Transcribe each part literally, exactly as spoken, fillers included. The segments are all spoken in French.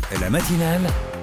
La matinale,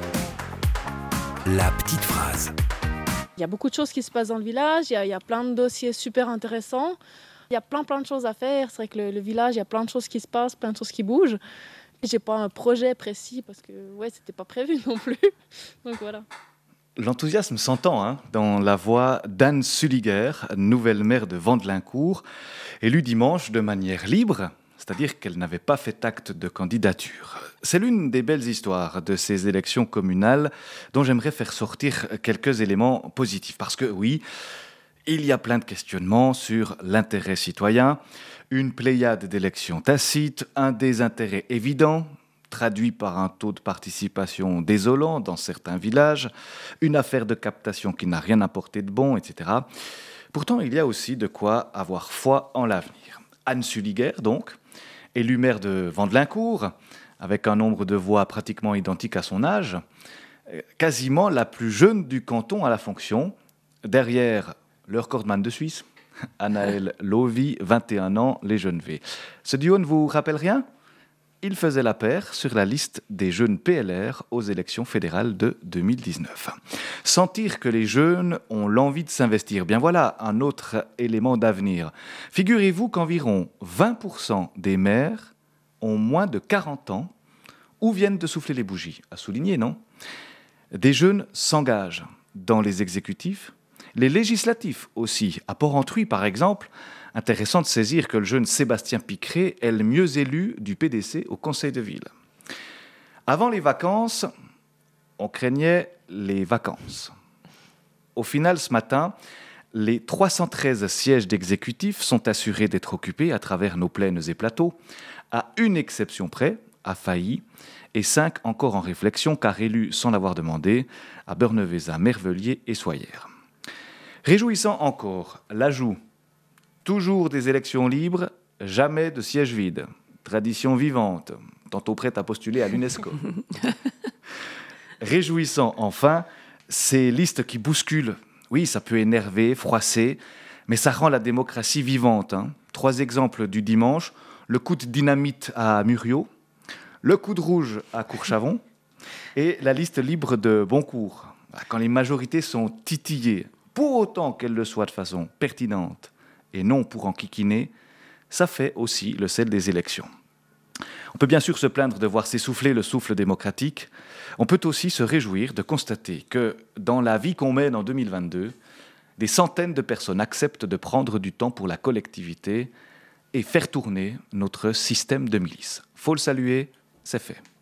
la petite phrase. Il y a beaucoup de choses qui se passent dans le village, il y a, il y a plein de dossiers super intéressants. Il y a plein plein de choses à faire. C'est vrai que le, le village, il y a plein de choses qui se passent, plein de choses qui bougent. J'ai pas un projet précis parce que ouais, c'était pas prévu non plus. Donc voilà. L'enthousiasme s'entend hein, dans la voix d'Anne Sulliger, nouvelle maire de Vandelincourt, élue dimanche de manière libre, c'est-à-dire qu'elle n'avait pas fait acte de candidature. C'est l'une des belles histoires de ces élections communales dont j'aimerais faire sortir quelques éléments positifs. Parce que oui, il y a plein de questionnements sur l'intérêt citoyen, une pléiade d'élections tacites, un désintérêt évident, traduit par un taux de participation désolant dans certains villages, une affaire de captation qui n'a rien apporté de bon, et cetera. Pourtant, il y a aussi de quoi avoir foi en l'avenir. Anne Sulliger, donc, élue maire de Vandelincourt, avec un nombre de voix pratiquement identique à son âge, quasiment la plus jeune du canton à la fonction, derrière le recordman de Suisse, Anaël Lovi, vingt et un ans, les jeunes V. Ce duo ne vous rappelle rien ? Il faisait la paire sur la liste des jeunes P L R aux élections fédérales de deux mille dix-neuf. Sentir que les jeunes ont l'envie de s'investir, bien voilà un autre élément d'avenir. Figurez-vous qu'environ vingt pour cent des maires ont moins de quarante ans ou viennent de souffler les bougies. À souligner, non ? Des jeunes s'engagent dans les exécutifs, les législatifs aussi. À Port-Entruy, par exemple, intéressant de saisir que le jeune Sébastien Picret est le mieux élu du P D C au conseil de ville. Avant les vacances, on craignait les vacances. Au final, ce matin, les trois cent treize sièges d'exécutifs sont assurés d'être occupés à travers nos plaines et plateaux, à une exception près, à Failly, et cinq encore en réflexion, car élus sans l'avoir demandé, à Bernevéza, Mervelier et Soyères. Réjouissant encore, l'ajout toujours des élections libres, jamais de sièges vides. Tradition vivante, tantôt prête à postuler à l'UNESCO. Réjouissant enfin, ces listes qui bousculent. Oui, ça peut énerver, froisser, mais ça rend la démocratie vivante. Hein. Trois exemples du dimanche. Le coup de dynamite à Muriot, le coup de rouge à Courchavon et la liste libre de Boncourt. Quand les majorités sont titillées, pour autant qu'elles le soient de façon pertinente, et non pour enquiquiner, ça fait aussi le sel des élections. On peut bien sûr se plaindre de voir s'essouffler le souffle démocratique. On peut aussi se réjouir de constater que, dans la vie qu'on mène en deux mille vingt-deux, des centaines de personnes acceptent de prendre du temps pour la collectivité et faire tourner notre système de milice. Faut le saluer, c'est fait.